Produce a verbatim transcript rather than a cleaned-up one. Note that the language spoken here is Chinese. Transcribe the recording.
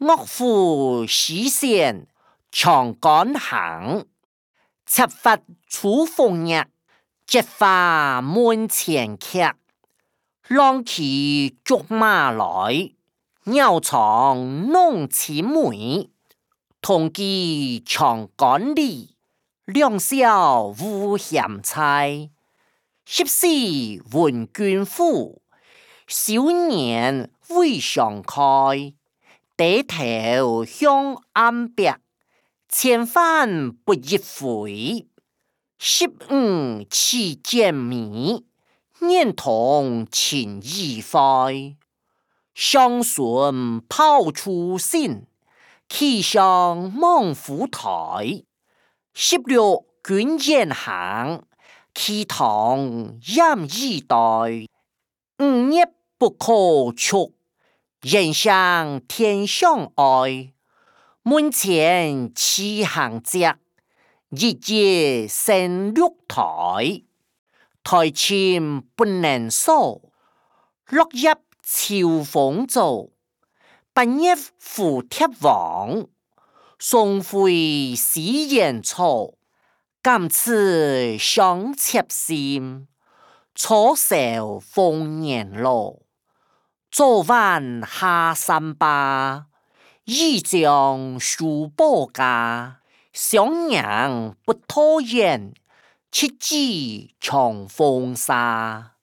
岳父西县長趕行，赤發楚鳳日，結花門前客。浪騎竹馬來，鳥藏弄淺梅。同寄長干里，兩小無嫌猜。十四聞君婦，少年未嘗開。低頭向暗壁，千帆不一回。十五起見面，念同情意懷。相順拋出信，氣象望夫台。十六君宴行，其堂飲以待。五月不可促，人相天相愛。門前七行者，日夜生六台。台前不能數，落葉秋風走。八月蝴蝶王，松輝死煙草。感此相切心，錯手豐年老。昨晚下三巴，已將書報家。襄陽不拖延，七子長風沙。